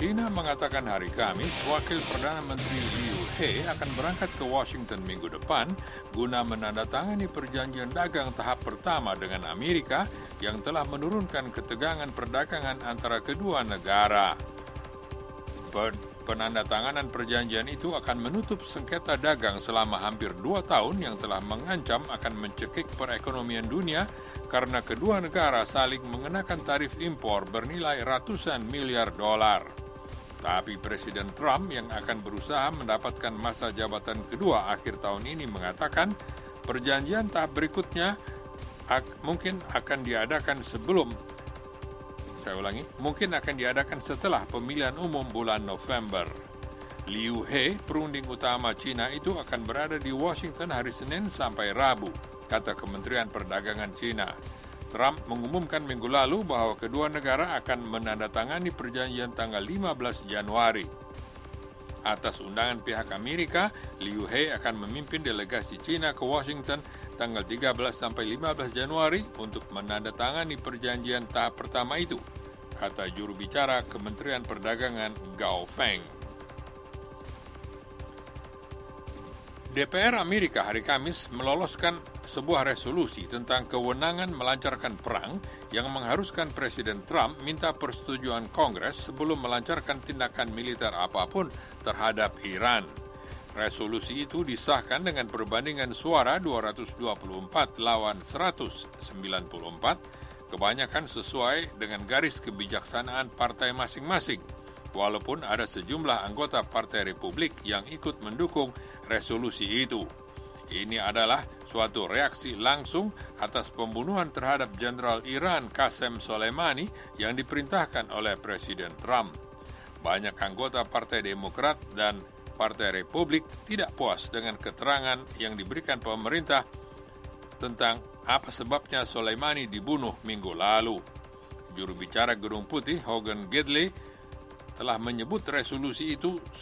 China mengatakan hari Kamis Wakil Perdana Menteri Liu He akan berangkat ke Washington minggu depan guna menandatangani perjanjian dagang tahap pertama dengan Amerika yang telah menurunkan ketegangan perdagangan antara kedua negara. Penandatanganan perjanjian itu akan menutup sengketa dagang selama hampir 2 tahun yang telah mengancam akan mencekik perekonomian dunia karena kedua negara saling mengenakan tarif impor bernilai ratusan miliar dolar. Tapi Presiden Trump yang akan berusaha mendapatkan masa jabatan kedua akhir tahun ini mengatakan perjanjian tahap berikutnya mungkin akan diadakan setelah pemilihan umum bulan November. Liu He, perunding utama China itu akan berada di Washington hari Senin sampai Rabu, kata Kementerian Perdagangan China. Trump mengumumkan minggu lalu bahwa kedua negara akan menandatangani perjanjian tanggal 15 Januari. Atas undangan pihak Amerika, Liu He akan memimpin delegasi China ke Washington tanggal 13 sampai 15 Januari untuk menandatangani perjanjian tahap pertama itu, kata juru bicara Kementerian Perdagangan Gao Feng. DPR Amerika hari Kamis meloloskan sebuah resolusi tentang kewenangan melancarkan perang yang mengharuskan Presiden Trump minta persetujuan Kongres sebelum melancarkan tindakan militer apapun terhadap Iran. Resolusi itu disahkan dengan perbandingan suara 224 lawan 194, kebanyakan sesuai dengan garis kebijaksanaan partai masing-masing, walaupun ada sejumlah anggota Partai Republik yang ikut mendukung resolusi itu. Ini adalah suatu reaksi langsung atas pembunuhan terhadap Jenderal Iran Qasem Soleimani yang diperintahkan oleh Presiden Trump. Banyak anggota Partai Demokrat dan Partai Republik tidak puas dengan keterangan yang diberikan pemerintah tentang apa sebabnya Soleimani dibunuh minggu lalu. Juru bicara Gedung Putih, Hogan Gidley, telah menyebut resolusi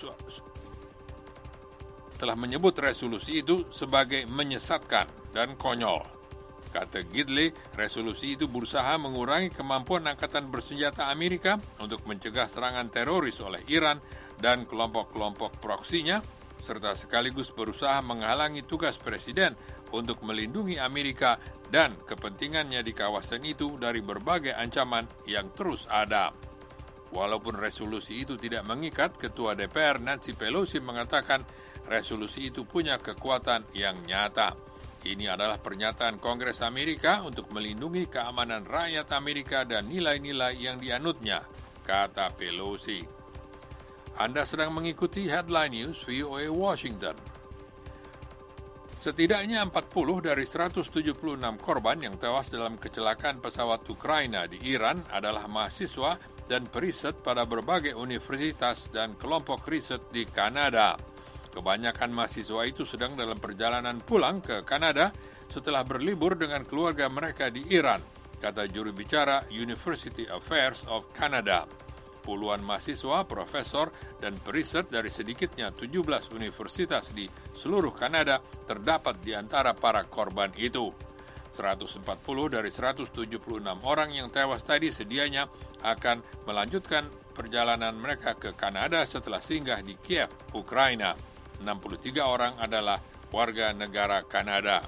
itu sebagai menyesatkan dan konyol. Kata Gidley, resolusi itu berusaha mengurangi kemampuan angkatan bersenjata Amerika untuk mencegah serangan teroris oleh Iran dan kelompok-kelompok proksinya, serta sekaligus berusaha menghalangi tugas Presiden untuk melindungi Amerika dan kepentingannya di kawasan itu dari berbagai ancaman yang terus ada. Walaupun resolusi itu tidak mengikat, Ketua DPR Nancy Pelosi mengatakan resolusi itu punya kekuatan yang nyata. Ini adalah pernyataan Kongres Amerika untuk melindungi keamanan rakyat Amerika dan nilai-nilai yang dianutnya, kata Pelosi. Anda sedang mengikuti Headline News VOA Washington. Setidaknya 40 dari 176 korban yang tewas dalam kecelakaan pesawat Ukraina di Iran adalah mahasiswa dan periset pada berbagai universitas dan kelompok riset di Kanada. Kebanyakan mahasiswa itu sedang dalam perjalanan pulang ke Kanada setelah berlibur dengan keluarga mereka di Iran, kata juru bicara University Affairs of Canada. Puluhan mahasiswa, profesor, dan periset dari sedikitnya 17 universitas di seluruh Kanada terdapat di antara para korban itu. 140 dari 176 orang yang tewas tadi sedianya akan melanjutkan perjalanan mereka ke Kanada setelah singgah di Kiev, Ukraina. 63 orang adalah warga negara Kanada.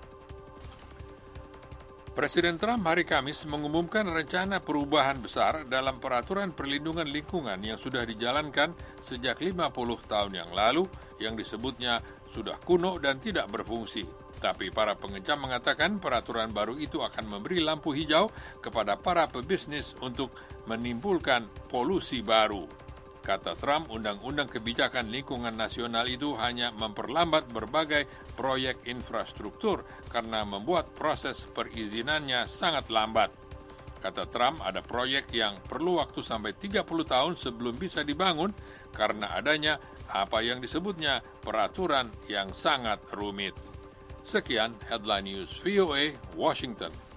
Presiden Trump hari Kamis mengumumkan rencana perubahan besar dalam peraturan perlindungan lingkungan yang sudah dijalankan sejak 50 tahun yang lalu, yang disebutnya sudah kuno dan tidak berfungsi. Tapi para pengecam mengatakan peraturan baru itu akan memberi lampu hijau kepada para pebisnis untuk menimbulkan polusi baru. Kata Trump, undang-undang kebijakan lingkungan nasional itu hanya memperlambat berbagai proyek infrastruktur karena membuat proses perizinannya sangat lambat. Kata Trump, ada proyek yang perlu waktu sampai 30 tahun sebelum bisa dibangun karena adanya apa yang disebutnya peraturan yang sangat rumit. Sekian Headline News VOA Washington.